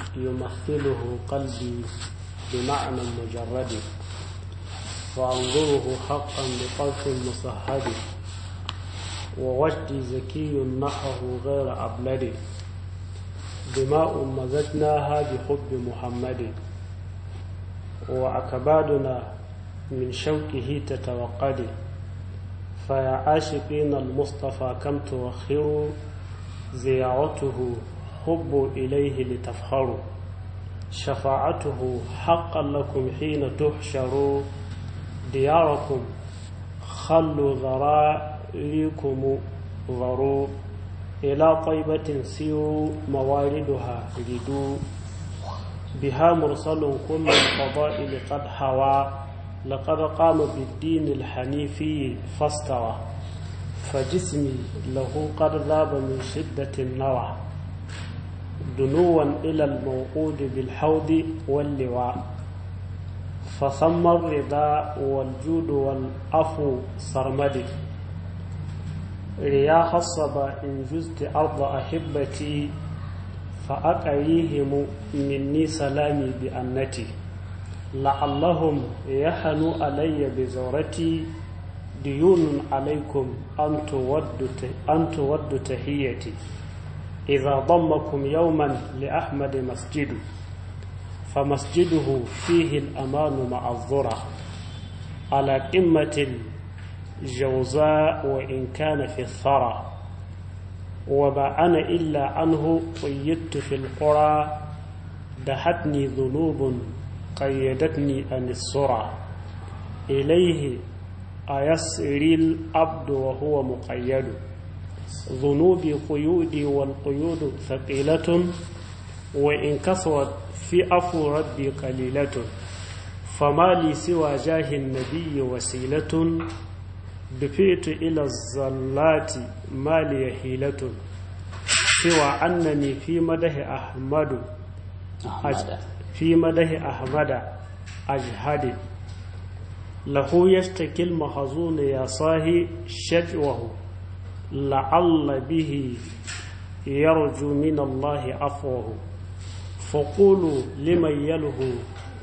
يمثله قلبي بمعنى مجرد، فأنظره حقا بطرف مصهد، ووجدي زكي نحه غير أبلد، دماء مزجناها بحب محمد، وأكبادنا من شوكه تتوقد. فيا عاشقين المصطفى كم توخروا، زيارته حب إليه لتفخروا، شفاعته حقا لكم حين تحشروا، دياركم خلوا ذراريكم ذروا، إلى طيبة سيروا مواردها ردوا، بها مرسل كل الفضائل قد حوى، لقد قام بالدين الحنيفي فاستوى، فجسمي له قد ذاب من شدة النوى، دنوا إلى الموعود بالحوض واللواء، فثم الرضا والجود والعفو سرمدي، رياح الصبا إن جزت أرض أحبتي، فأقريهم مني سلامي بأنتي، لعلهم يحنوا علي بزورتي، ديون عليكم أن تودوا تحيتي، إذا ضمكم يوما لأحمد مسجد، فمسجده فيه الأمان مع الذرى، على قمة الجوزاء وإن كان في الثرى، وما أنا إلا عنه قيدت في القرى، دهتني ذنوب قيدتني عن السرى، إليه أيسري العبد وهو مقيد، ذنوبي قيودي والقيود ثقيلة، وإن كثرت في عفو ربي قليلة، فما لي سوى جاه النبي وسيلة، دفئت إلى الزلات ما لي حيلة، سوى أنني في مده أحمد أجهد، له يشتكي المحزون يا صاحي شجوه، لعل به يرجو من الله عفوه، فقولوا لمن يله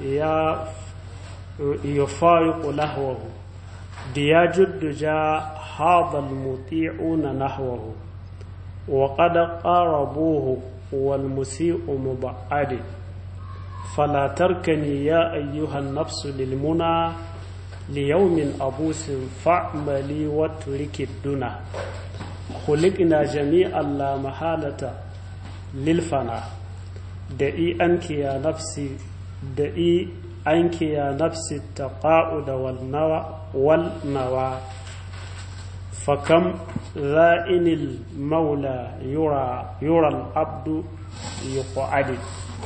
يفارق لهوه، دياج الدجى هذا المطيعون نحوه، وقد قاربوه والمسيء مبعد، فلا تركني يا أيها النفس للمنى، ليوم أبوس فاعملي واترك الدنا، خلقنا جميعا لا محالة للفنا، دعي أنك يا نفسي التقاعد والنوى، فكم ذائن المولى يرى العبد يقعد.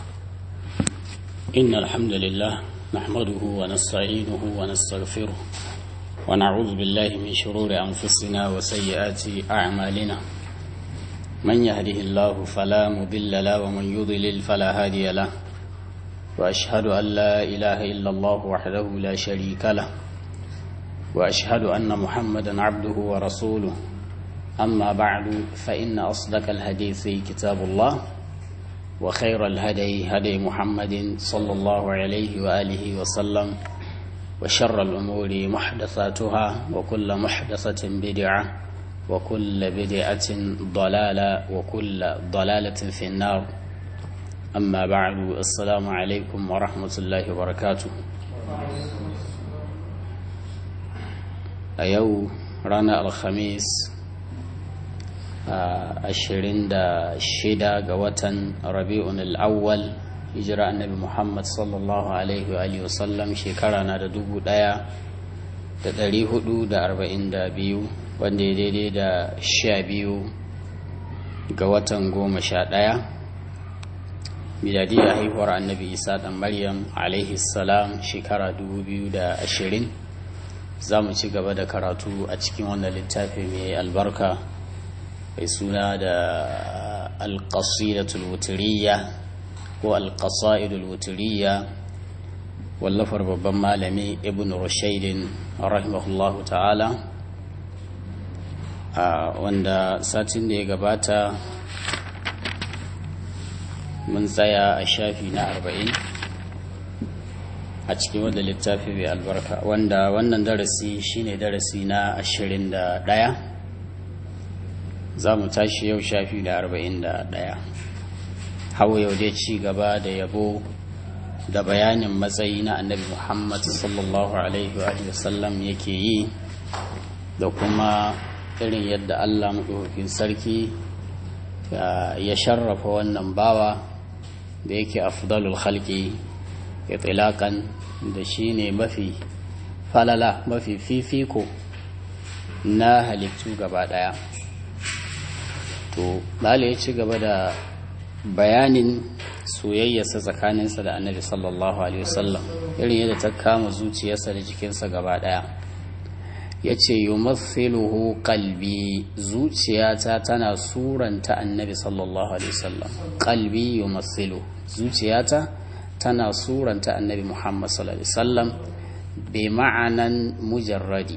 إن الحمد لله نحمده ونستعينه ونستغفره، ونعوذ بالله من شرور أنفسنا وسيئات أعمالنا، من يهده الله فلا مضل له ومن يضلل فلا هادي له، وأشهد أن لا إله إلا الله وحده لا شريك له، وأشهد أن محمدا عبده ورسوله. أما بعد، فإن أصدق الحديث كتاب الله، وخير الهدي هدي محمد صلى الله عليه وآله وسلم، وشر الأمور محدثاتها، وكل محدثة بدعة، وكل بدعة ضلالة، وكل ضلالة في النار. أما بعد، السلام عليكم ورحمة الله وبركاته. أيو رانا الخميس 26 ga watan Rabi'un al-Awwal, hijira annabi Muhammad sallallahu alaihi wa alihi wasallam shekara na da 1442, wanda ya daidai da 12 ga watan 11 miladiyya haihuwar annabi Isa dan Maryam alaihi salam shekara 2020. za mu ci gaba da karatu a cikin wannan littafi mai albarka mai suna da alƙasidatul wuturiyya ko alƙasa'idul wuturiyya, wallafar babban malami ibn rushaydin rahimahullahu ta'ala, wanda satin da ya gabata mun tsaya a shafi na 40 a cikin wanda littafi mai albarka, wanda wannan darasi shine darasi na 21. za mu tashi yau shafi da 41. hau yau dai ci gaba da yabo da bayanin matsayi na annabi Muhammad sallallahu alaihi wa sallam yake yi, da kuma irin yadda Allah maɗaukakin sarki ya sharrafa wannan bawa da yake afdalul khalqi itilakan, da shine mafi falala, mafi fifiko na halittu gaba daya. To bala ya ci gaba da bayanin soyayyarsa tsakaninsa da annabi sallallahu alaihi wasallam, irin yadda ta kama zuciyarsa da jikinsa gaba daya. ya ce yumathiluhu qalbi, zuciyata tana suranta annabi sallallahu alaihi wasallam. Qalbi yumathilu, zuciyata tana suranta annabi Muhammad sallallahu alaihi wasallam bi ma'anan mujarradi,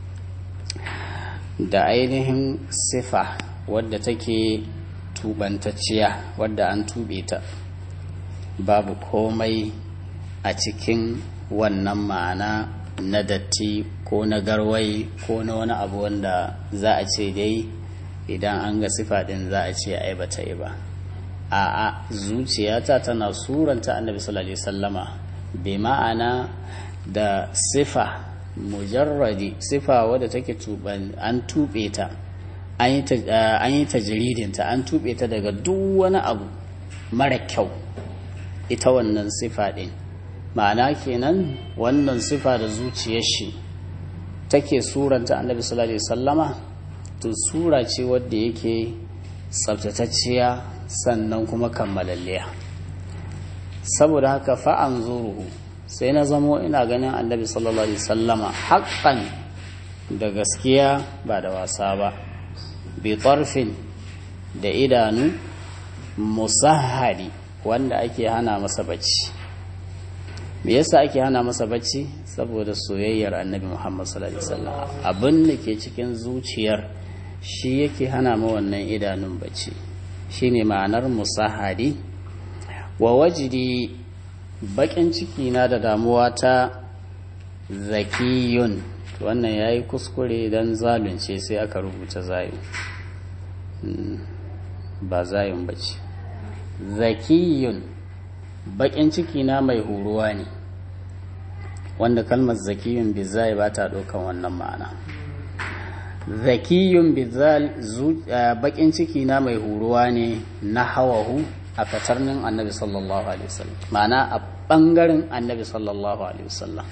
da ainihin sifa wadda take tubantacciya, wadda an tube ta, babu komai a cikin wannan ma'ana na datti ko na garwai ko na wani abu wanda za a ce dai idan an ga sifa din za a ce ai bata yi ba. A'a, zuciyata tana suranta annabi sallallahu alaihi wasallama bi ma'ana da sifa mujarradi, sifa wadda take an tube ta, an yi tajridinta, an tube ta daga duk wani abu mara kyau, ita wannan sifa din. Ma'ana kenan wannan sifa da zuciyar shi take suranta annabi sallallahu alaihi wasallama, to sura ce wadda yake tsaftatacciya sannan kuma kammalalliya. Saboda haka fa'an zuruhu, sai na zamo ina ganin annabi sallallahu alaihi wasallama haqqan, da gaskiya ba da wasa ba, bi tarfin, da idanu, musahhari, wanda ake hana masa bacci. Me yasa ake hana masa bacci? Saboda soyayyar annabi Muhammad sallallahu alaihi wasallam. Abin da ke cikin zuciyar shi yake hana ma wannan idanun bacci, shine ma'anar musahadi. Wa wajdi, bakin ciki na da damuwa ta zakiyun, wannan yayi kuskure dan zalunce sai aka rubuta zayu, ba zayun bace. Zakiyun, bakin ciki na mai huruwa ne, wanda kalmar zakiyun bizai ba ta ɗaukan wannan ma'ana. Zakiyun bizal, bakin ciki na mai huruwa ne na hawahu, a katarnin annabi sallallahu alaihi wasallam, ma'ana a ɓangaren annabi sallallahu alaihi wasallam.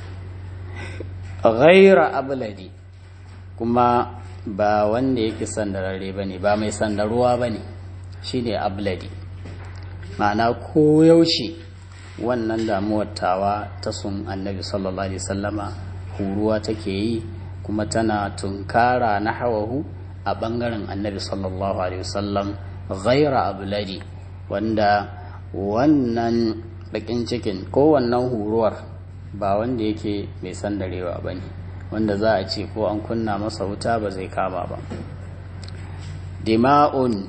Ghaira abladi, kuma ba wanda yake sandararre ba ne, ba mai sandaruwa ba ne, shi ne abladi. Ma'ana koyaushe wannan damuwar tawa ta sun annabi sallallahu alaihi sallama huruwa take yi, kuma tana tunkara na hawahu a ɓangaren annabi sallallahu alaihi wasallam. Ghaira abladi, wanda wannan bakin cikin ko wannan huruwar ba wanda yake mai sandarewa ba ne, wanda za a ce ko an kunna masa wuta ba zai kama ba. Dima'un,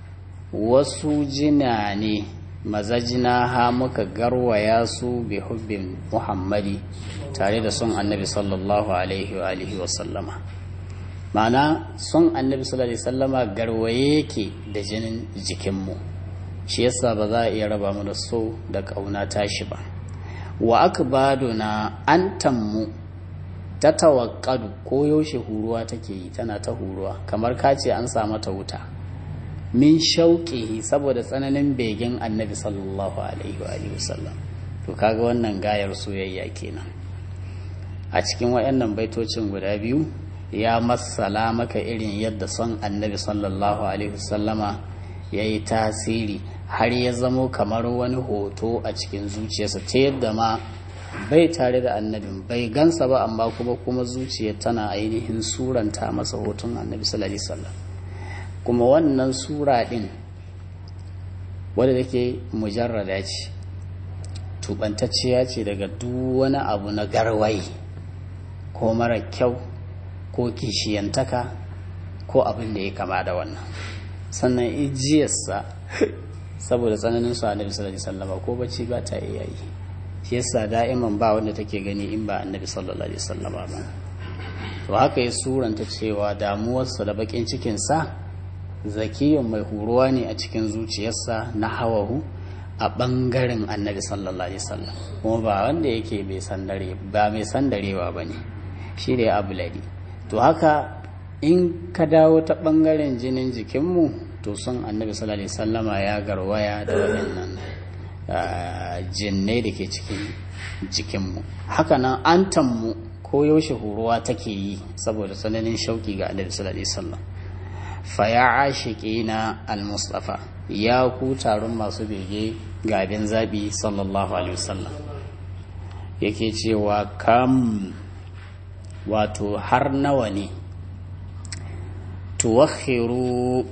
wasu jina ne, mazajina ha muka garwaya su bi hubbin Muhammadi, tare da son annabi sallallahu alaihi wa alihi wa sallama. Ma'ana son annabi sallallahu alaihi wa sallama garwaye yake da jinin jikinmu, shi yasa ba za a iya raba mu da so da kauna tashi ba. Wa akbaduna antammu, ta tawakkadu, ko yaushe huruwa take yi, tana ta huruwa kamar kace an sa mata wuta. Min shauƙihi, saboda tsananin begen annabi sallallahu alaihi wa alihi wasallam. To kaga wannan gayar soyayya kenan. A cikin wayannan baitocin guda biyu ya masala maka irin yadda son annabi sallallahu alaihi wasallama yayi tasiri, har ya zamo kamar wani hoto a cikin zuciyarsa, ta yadda ma bai tare da annabin, bai gansa ba, amma kuma zuciyar tana ainihin suranta masa hoton annabi sallallahu alaihi wasallam. Kuma wannan sura ɗin wadda take mujarrada ce, tubantacciya ce daga duk wani abu na garwayi ko mara kyau ko kishiyantaka ko abin da ya kama da wannan. Sannan ijiyarsa saboda tsananin su annabi sallallahu alaihi wasallam ko bacci ba ta iya yi shi yasa da'iman ba wanda take gani in ba annabi sallallahu alaihi wasallam ba to haka ya suranta cewa damuwarsa da bakin cikinsa zakiyun mai huruwa ne a cikin zuciyarsa na hawahu a ɓangaren annabi sallallahu alaihi wasallam kuma ba wanda yake mai sandarewa ba ne shi ne abuladi to haka in ka dawo ta ɓangaren jinin jikinmu to son annabi sallallahu alaihi wasallama ya garwaya da waɗannan jinnai da ke cikin jikinmu haka nan antanmu ko yaushe huruwa take yi saboda tsananin shauki ga annabi sallallahu alaihi wasallam fa ya ashiqina al-mustafa ya ku taron masu bege ga abin zabi sallallahu alaihi wasallam yake cewa kam wato har nawa ne tuwakhiru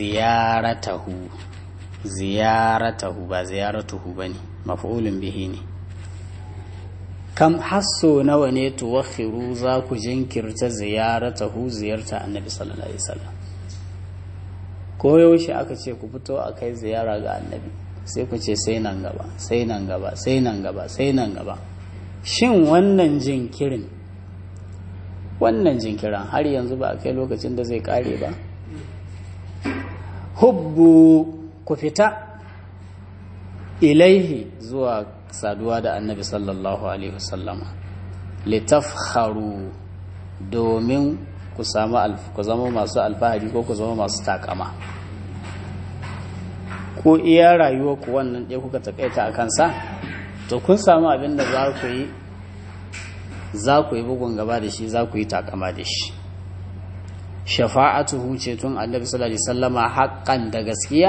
ziyaratahu ba ziyaratuhu bane maf'ulun bihi ne kam hasso nawa ne tuwakhiru za ku jinkirta ziyaratahu ziyarta annabi sallallahu alaihi wasallam ko yaushe aka ce ku fito a kai ziyara ga annabi sai ku ce sai nan gaba sai nan gaba sai nan gaba sai nan gaba shin wannan jinkirin har yanzu ba a kai lokacin da zai kare ba hubbu ku fita ilaihi zuwa saduwa da annabi sallallahu alaihi wasallama litafkharu domin ku zama masu alfahari ko ku zama masu takama ko iya rayuwa ku wannan ɗaya kuka takaita a kansa to kun samu abin da za ku yi bugun gaba da shi za ku yi takama da shi shafa'atuhu ce tun annabi sallallahu alaihi wasallama haqqan da gaskiya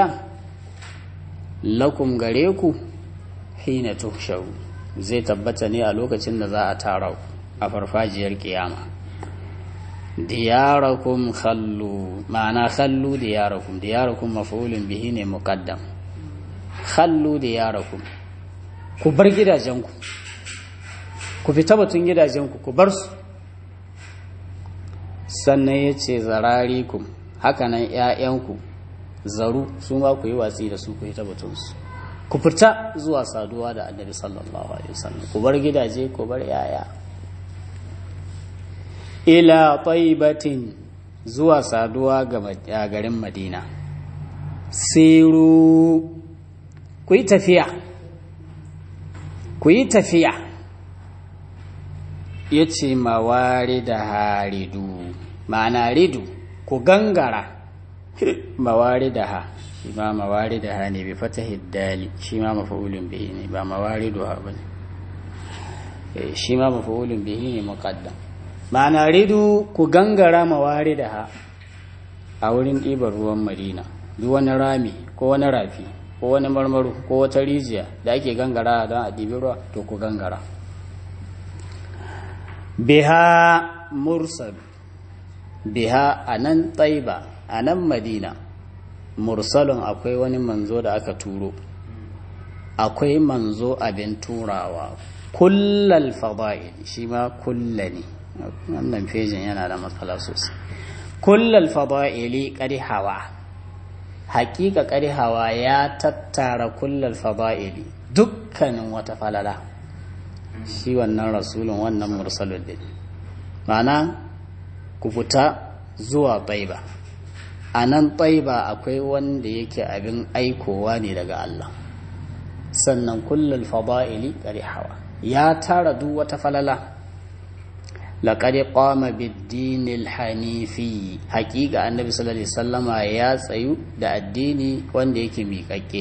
lakum gare ku hina tuhsharu zai tabbata ne a lokacin da za a tara ku a farfajiyar kiyama diyarakum khallu ma'ana khallu diyarakum maf'ulun bihi ne muqaddam khallu diyarakum ku bar gidajenku ku fita batun gidajenku ku bar su sannan yace zararikum hakanan ƴaƴanku zaru su ma ku yi watsi da su ku yi tabbatun su ku fita zuwa saduwa da annabi sallallahu alaihi wasallam ku bar gidaje ku bar ƴaƴa ila taibatin zuwa saduwa ga garin madina siru ku yi tafiya ya ce mawari da haridu ma'ana ridu ku gangara mawari da ha shi ma mawari da ha ne bai fata hiddali shi ma mafa'ulun bihi ne ba mawari da ha ba ne shi ma mafa'ulun bihi ne muqaddam ma'ana ridu ku gangara mawari da ha a wurin ɗibar ruwan madina duk wani rami ko wani rafi ko wani marmaru ko wata rijiya da ake gangara don a ɗibi ruwa to ku gangara biha mursal biha a nan taiba a nan madina mursalin akwai wani manzo da aka turo akwai manzo abin turawa kullal fada'il shi ma kulla ne wannan fejin yana da matsala sosai kullal fada'ili hawa haƙiƙa hawa ya tattara kullal fada'ili dukkanin wata falala shi wannan rasulun wannan mursalun din ma'ana ku fita zuwa taiba a nan taiba akwai wanda yake abin aikowa ne daga Allah sannan kullal fada'ili hawa ya tara duk wata falala laqad qama bid-dinil hanifi haqiqa annabi sallallahu alaihi wasallama ya tsayu da addini wanda yake miƙaƙƙe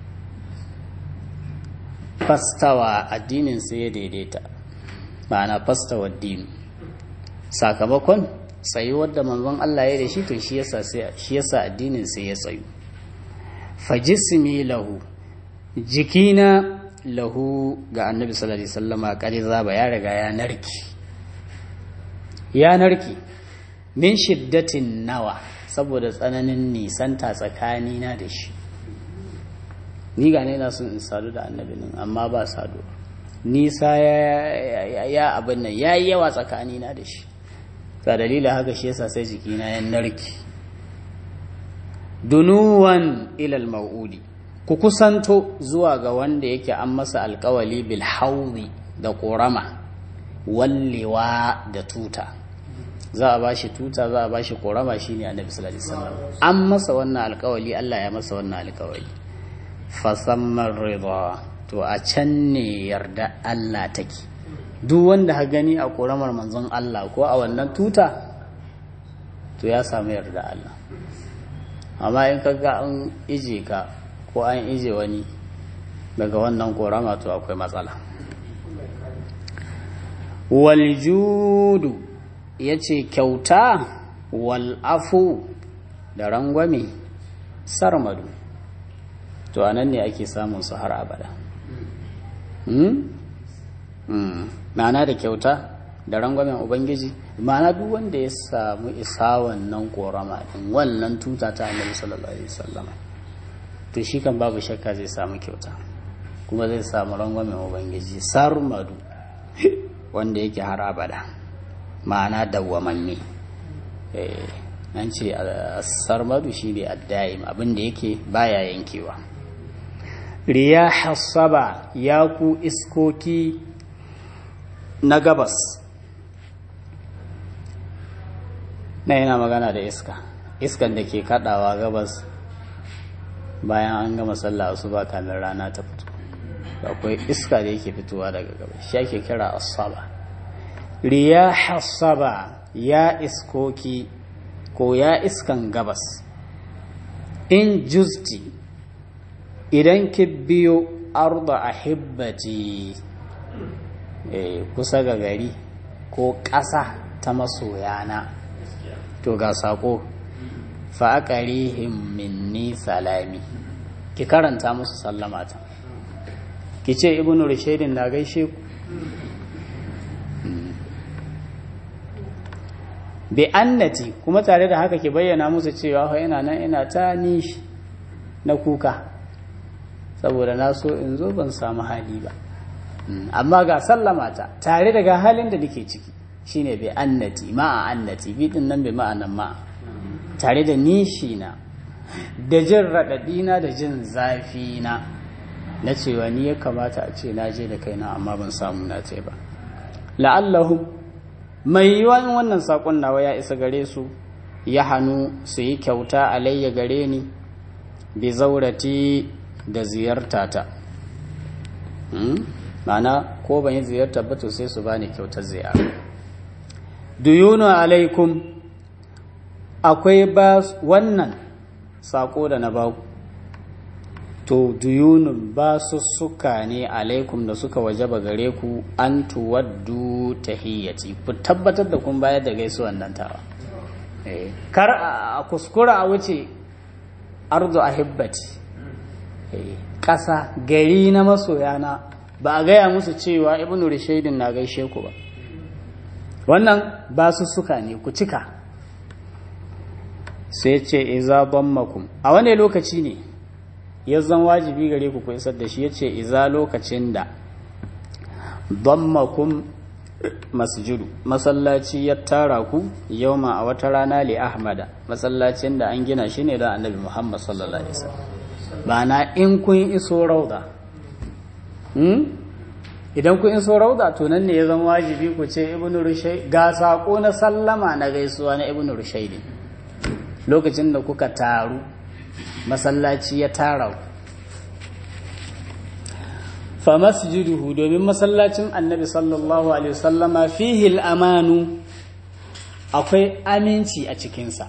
fastawa addinin sai ya daidaita ma'ana fastawa addini sakamakon tsayuwar da manzon Allah ya da shi to shi yasa addinin sai ya tsayu fajismi lahu jikina lahu ga annabi sallallahu alaihi wasallama kare zaba ya riga ya narki min shiddatin nawa saboda tsananin nisanta tsakanina da shi ni gane na sun in sadu da annabi nan amma ba sadu nisa ya abin nan ya yi yawa tsakanina da shi ta dalilin haka shi yasa sai jikina ya narki dunuwan ilal mau'udi ku kusanto zuwa ga wanda yake an masa alkawali bil haudi da korama wallewa da tuta. Za a bashi tuta, za a bashi korama, shine annabi sallallahu alaihi wasallam. An masa wannan alkawali, Allah ya masa wannan alkawali. Fasammar ridha, to a can ne yarda Allah take. Duk wanda ha gani a koramar manzon Allah ko a wannan tuta, to ya samu yarda Allah. Amma in kaga an ije ka ko an ije wani daga wannan korama, to akwai matsala. Waljudu yace kyauta, wal afu da rangwame, sarmadu, to anan ne ake samun su har abada. Ma'ana da kyauta da rangwamen ubangiji, ma'ana duk wanda ya samu isa wannan korama din, wannan tuta ta annabi sallallahu alaihi wasallam, to shi kan babu shakka zai samu kyauta kuma zai samu rangwamen ubangiji, sarmadu wanda yake har abada, ma'ana dawwamanne. Nan ce sarmadu shi ne addaim, abinda yake baya yankewa. Riyah saba, ya ku iskoki na gabas. Na yana magana da iska, iskan da ke kadawa gabas bayan an gama sallah asuba kamin rana ta fito. Akwai iska da yake fitowa daga gabas, shi ake kira as-saba. Riyah saba, ya iskoki ko ya iskan gabas. In juzti, idan ki biyo arda ahibbati, kusa ga gari ko ƙasa ta masoyana, to ga sako, fa aqarihim minni salami, ki karanta musu sallamata, ki ce ibnu rushaydin na gaishe ku. Bi annati, kuma tare da haka ki bayyana musu cewa fa ina nan ina ta nishi na kuka saboda na so in zo ban samu hali ba, amma ga sallamata tare da ga halin da nake ciki, shine bi annati, ma'a annati, bi din nan bi ma'anan ma, tare da nishi na da jin radadi na da jin zafi na cewa ni ya kamata a ce na je da kaina amma ban samu na ce ba. La'allahu, mai yiwuwa wannan sakon nawa ya isa gare su, ya hannu su yi kyauta alayya gare ni, bi zaurati da ziyartata. Ma'ana ko ban yi ziyarta ba to sai su bani kyautar ziyara. Duyunu alaikum, akwai ba wannan sako da na baku, to duyunun ba su suka ne alaikum da suka wajaba gare ku, an tuwaddu tahiyyati, ku tabbatar da kun bayar da gaisuwan nan tawa. Kar a kuskura a wuce ardu ahibbati, ƙasa gari na masoyana, ba a gaya musu cewa ibnu rushaydin na gaishe ku ba. Wannan ba su suka ne, ku cika. Sai ce iza dammakum, a wane lokaci ne ya zan wajibi gare ku isar da shi? Yace iza lokacin da dammakum masjidu, masallaci ya tara ku, yauma a wata rana, li ahmada, masallacin da an gina shi ne don annabi Muhammad sallallahu alaihi wasallam. Ba na in kun iso rauda, idan kun iso rauda to nan ne ya zama wajibi ku ce ibnu rushayd, ga sako na sallama na gaisuwa na ibnu rushayd. Lokacin da kuka taru, masallaci ya tara ku. Fa masjiduhu, domin masallacin annabi sallallahu alaihi wasallama, fihi al-amanu, akwai aminci a cikinsa,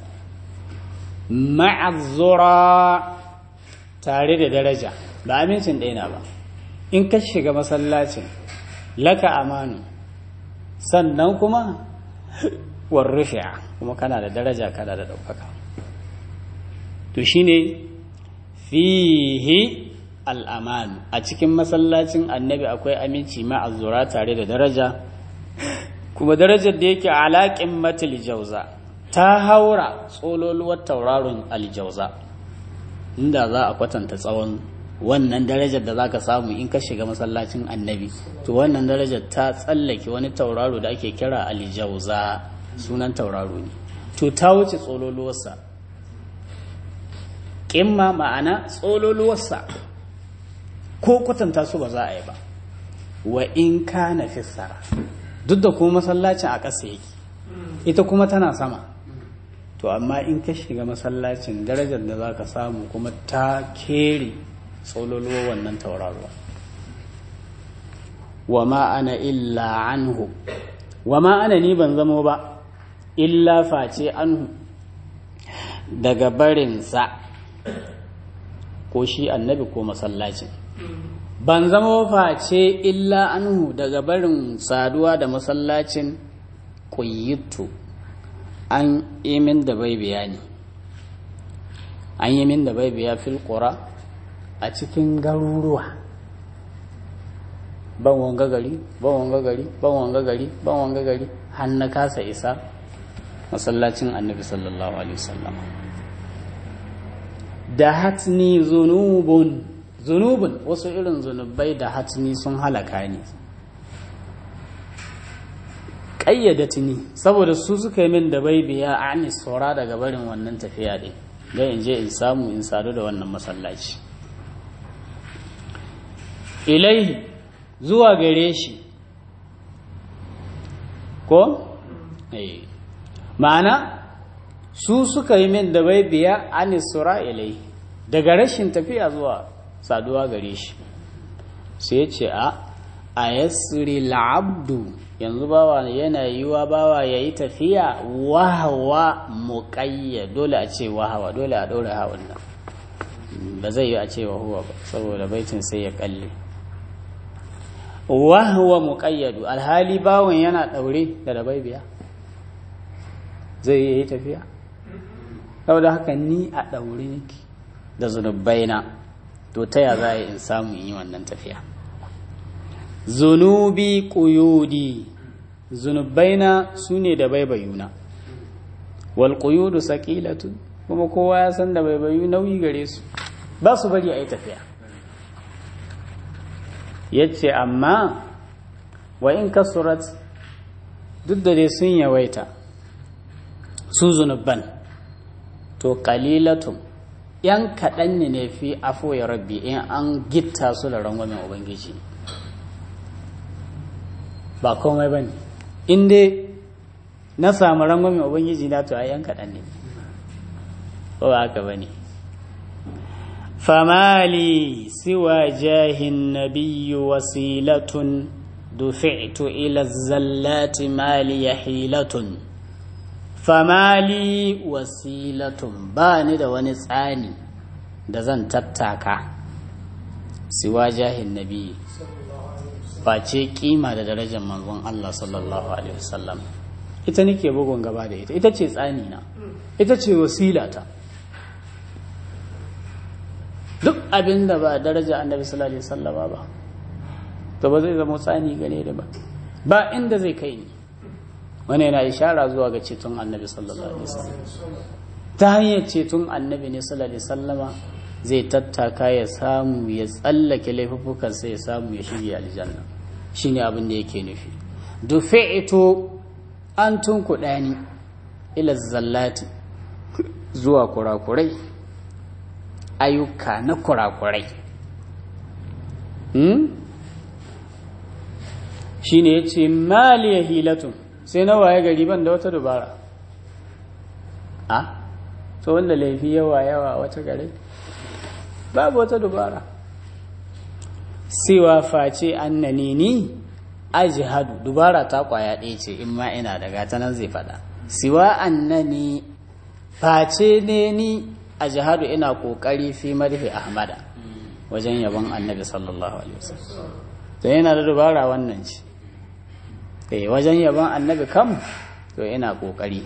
ma'azzura, tare da daraja, ba amincin ɗaya ba. In ka shiga masallacin, laka amanu, sannan kuma warrufi'a, kuma kana da daraja, kana da ɗaukaka. To shine fihi al'amanu, a cikin masallacin annabi akwai aminci, ma'azzura, tare da daraja, kuma darajar da yake alaƙin matil jauza, ta haura tsololuwar tauraron aljauza. Inda za a kwatanta tsawon wannan darajar da za ka samu in ka shiga masallacin annabi, to wannan darajar ta tsallake wani tauraro da ake kira aljauza, sunan tauraro ne, to ta wuce tsololuwarsa. ƙimma ma'ana tsololuwarsa ko kwatanta su ba za a yi ba wa in kana fissara duk da kuma masallacin a ƙasa yake ita kuma tana sama to amma in ka shiga masallacin darajar da za ka samu kuma ta kere tsololuwar wannan tauraruwa wa ma ana illa anhu wa ma ana ni ban zamo ba illa face anhu daga barinsa ko shi annabi ko masallacin ban zamo face illa anhu daga barin saduwa da masallacin ƙuyitu an yi min da bai bayani an yi min da bai biya fil ƙura a cikin garuruwa ban wanga gari ban wanga gari ban wanga gari ban wanga gari har na kasa isa masallacin annabi sallallahu alaihi wasallam da hatni zunubun wasu irin zunubai da hatni sun halaka ni ƙayyadatni saboda su suka yi min da bai biya ani saura daga barin wannan tafiya din don in je in samu in sadu da wannan masallaci ilaihi zuwa gare shi ko? ma'ana su suka yi min da bai biya anisura ilai daga rashin tafiya zuwa saduwa gare shi sai ce a yasri la'abdu yanzu bawa yana yiwa bawa ya yi tafiya wahawa muƙayya dole a ce wahawa dole a ɗora hawan nan ba zai yi a ce wahuwa ba saboda baitin sai ya kalle wahawa muƙayyadu alhali bawan yana ɗaure da dabaibiya zai yi tafiya saboda haka ni a ɗaure nake da zunubaina to ta ya za a yi in samu in yi wannan tafiya zunubi ƙuyudi zunubaina su ne da baibayuna wal ƙuyudu saƙilatu kuma kowa ya san da baibayu nauyi gare su ba su bari a yi tafiya yace amma wa in kasurat duk da dai sun yawaita su zunubban to qalilatun yan kaɗan ne fi afo ya rabbi in an gitta su da rangwamen ubangiji ba komai bane in dai na samu rangwamen ubangiji na to ai yan kaɗan ne ba haka bane famali siwa jahin nabiyyu wasilatun dufi'tu ila zallati mali yahilatun famali wasilatun ba ni da wani tsani da zan tattaka siwa jahin nabiyyi face kima da darajar manzon Allah sallallahu alaihi wasallam ita nake bugun gaba da ita ce tsani na ita ce wasilata duk abin da ba daraja annabi sallallahu alaihi wasallama ba to ba zai zama tsani gane da ba inda zai kai ni wani yana ishara zuwa ga ceton annabi sallallahu alaihi wasallam ta hanyar ceton annabi ne sallallahu alaihi wasallama zai tattaka ya samu ya tsallake laifukan sai ya samu ya shige aljanna shine abin da yake nufi dufi'tu an tunkuɗa ni ila zallati zuwa kurakurai ayyuka na kurakurai shi ne ya ce maliya hilatun sai na waye gari ban da wata dubara to wanda laifi yawa wata gare babu wata dubara siwa face annani ni ajihadu dubara ta kwaya ɗaya ce in ma ina daga ta nan zai faɗa siwa annani face ne ni a jihadu ina kokari fi madhi ahmada wajen yabon annabi sallallahu alaihi wasallam to yana da dubara wannan ce wajen yabon annabi kam to ina kokari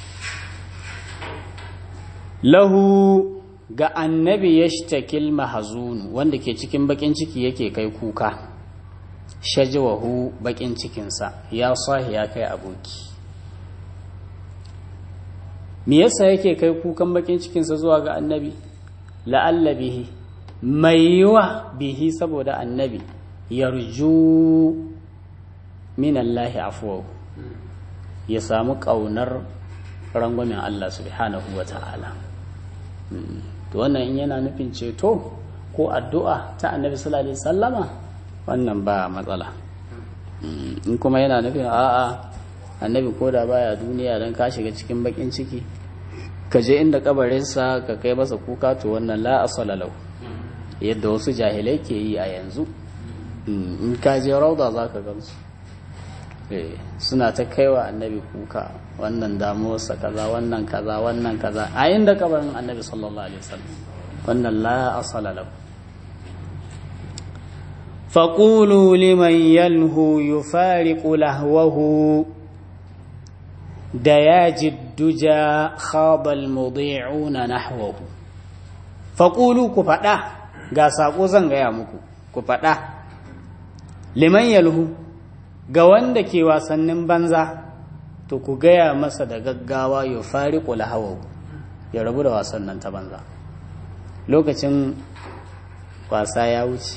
lahu ga annabi yashtakil mahzun wanda ke cikin bakin ciki yake kai kuka shajwahu bakin cikinsa ya sahi ya kai aboki me yasa yake kai kukan bakin cikinsa zuwa ga annabi la'alla bihi mai yiwa bihi saboda annabi yarju min Allah afwa ya samu kaunar rangwamen Allah subhanahu wa ta'ala to wannan in yana nufin ceto ko addu'a ta annabi sallallahu alaihi wasallama wannan ba matsala. In kuma yana nufin a'a annabi ko da baya duniya dan ka shiga cikin bakin ciki ka je inda kabarinsa ka kai masa kuka, to wannan la asala lahu, yadda wasu jahilai ke yi a yanzu. In ka je rauda za ka gansu suna ta kaiwa annabi kuka, wannan damuwarsa kaza, wannan kaza, wannan kaza, a inda kabarin annabi sallallahu alaihi wasallam, wannan la asala lahu. faqulu liman yalhu yufariqu lahwahu da yajid duja khadal mudi'una nahwahu. faqulu ku fada, ga sako zan gaya muku, ku fada liman yalhu, ga wanda ke wasannin banza, to ku gaya masa da gaggawa ya fari ƙula hawa, ya rabu da wasannin ta banza. Lokacin wasa ya wuce.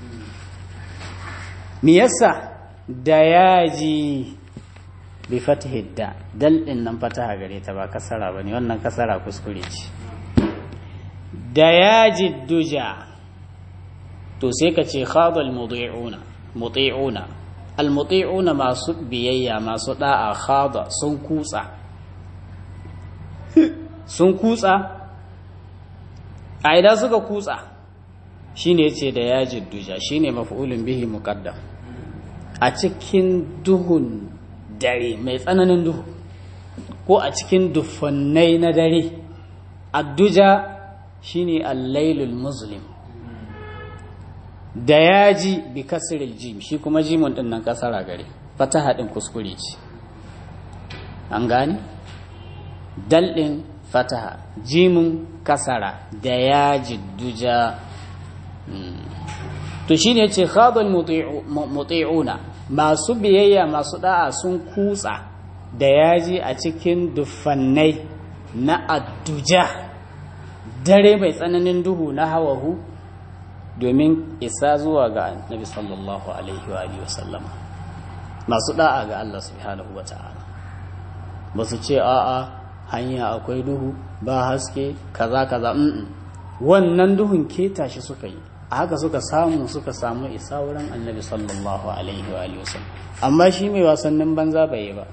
Me yasa? Da yaji bi fatihid da, dal ɗin nan fataha gare ta ba kasara ba ne, wannan kasara kuskure ce. Da yaji duja, to sai ka ce khadal muti'una al-muti'una masu biyayya, masu da'a, khada sun kutsa a idan suka kutsa shine yace da yajid duja, shine maf'ulun bihi muqaddam, a cikin duhun dare mai tsananin duhu, ko a cikin dufannai na dare. Ad-duja shine al-lailul muslim. Da yaji bi kasril jim, shi kuma jimun din nan kasara gare, fataha din kuskure ce, an gane? Dal din fataha, jimun kasara, da yaji duja. To shine yace khadal muti'una, masu biyayya, masu da'a sun kutsa da yaji a cikin dufannai na adduja, dare mai tsananin duhu, na hawahu, domin isa zuwa ga annabi sallallahu alaihi wa sallama, masu da'a ga Allah subhanahu wa ta'ala. Ba su ce a'a hanya akwai duhu, ba haske, kaza kaza, wannan duhun keta shi suka yi, a haka suka samu isa wurin annabi sallallahu alaihi wa sallam. Amma shi mai wasannin banza bai yi ba.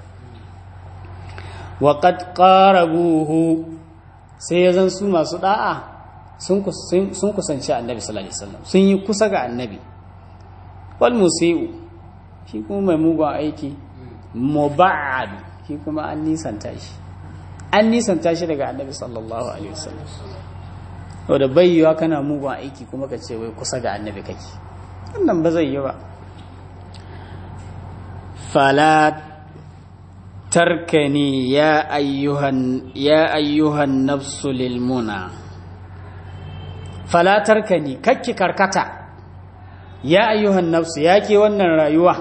wa qad qarabuhu, sai ya zan su masu da'a sun kusanci annabi sallallahu alaihi wasallam, sun yi kusa ga annabi. Wal musiu, shi kuma mai mugun aiki, muba'ad, shi kuma an nisanta shi daga annabi sallallahu alaihi wasallam. to da bayyuwa kana mugun aiki kuma ka ce wai kusa ga annabi kake, wannan ba zai yi ba. fala tarkani ya ayyuhan nafsu lil muna, fala tarkani, kakki karkata, ya ayyuhan nafsu, yake wannan rayuwa,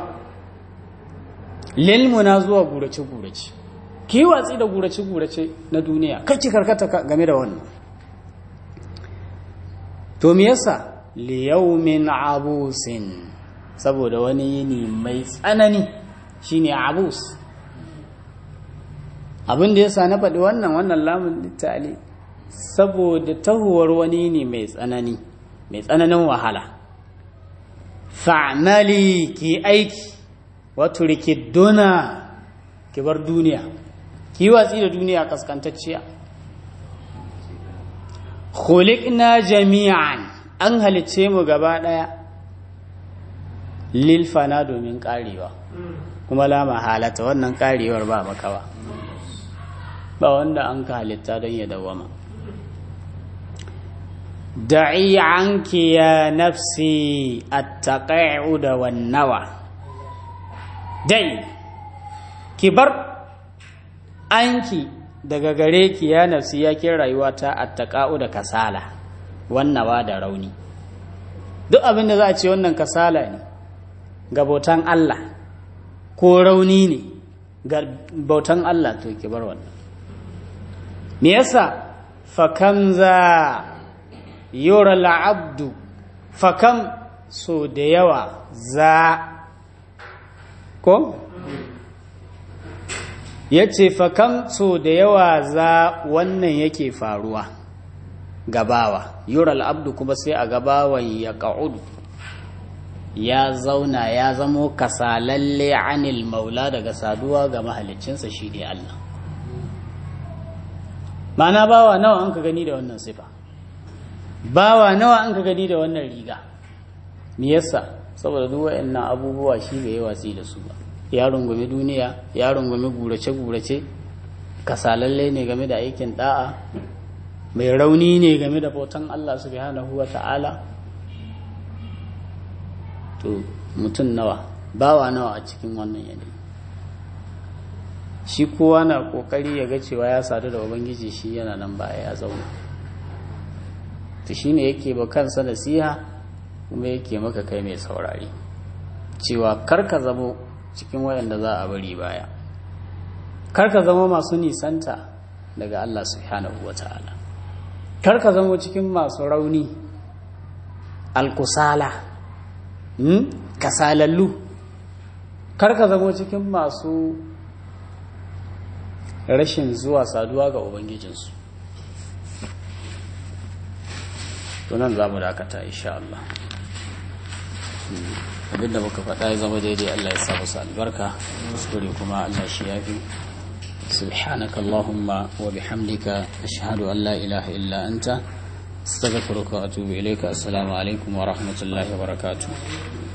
lil muna, zuwa gurace-gurace, ki watsi da gurace-gurace na duniya, kakki karkata game da wannan. To me yasa? Li yawmin abusin, saboda wani yini mai tsanani, shine abus. Abin da yasa na faɗi wannan lamun littali, saboda tahuwar wani ne mai tsananin wahala. Fa'mali, ki aiki, wato rikiduna, ki bar duniya, ki watsi da duniya kaskantacciya. Khuliqna jami'an, an halice mu gaba daya lil fana, domin karewa, kuma la mahalata, wannan karewar ba makawa, ba wanda an ka halitta don ya dawama. da'i anki ya nafsi at-taqa'ud wan nawa, dai ki bar anki daga gare ki ya nafsi, ya kin rayuwa ta, attaqa'u da kasala, wannawa da rauni. Duk abin da za a ce wannan kasala ne ga bautan Allah, ko rauni ne ga bautan Allah, to ki bar wannan. Me yasa? Fakam za yura al'abdu, fakam, so da yawa, za ko ya ce fakam, so da yawa za wannan yake faruwa gabawa yural abdu kuma sai a gabawan ya ƙa'udu ya zauna ya zamo kasalalle anil maula daga saduwa ga mahaliccinsa shi ne Allah. Ma'ana bawa nawa an ka gani da wannan sifa, bawa nawa an ka gani da wannan riga. Me yasa? Saboda duk waɗannan abubuwa shi bai yi watsi da su ba, ya rungumi duniya, ya rungumi gurace-gurace, kasalalle ne game da aikin da'a, mai rauni ne game da bautan Allah subhanahu wa ta'ala. To mutum nawa, bawa nawa a cikin wannan yanayi? Shi kowa na kokari ya ga cewa ya sadu da ubangiji, shi yana nan baya ya zauna. To shine yake ba kansa nasiha kuma yake maka kai mai saurari cewa karka zamo cikin wayanda za a bari baya, karka zamo masu nisanta daga Allah subhanahu wataala, karka zamo cikin masu rauni alkusala, kasalallu, karka zamo cikin masu rashin zuwa saduwa ga ubangijinsu. To nan za mu dakata insha Allah. Abinda muka faɗa ya zama daidai Allah ya sa musu albarka, kuskure kuma Allah shi yafi. Subhanaka Allahumma wa bihamdika ashhadu an la ilaha illa anta astaghfiruka wa atubu ilayka. Assalamu alaikum wa rahmatullahi wa barakatuh.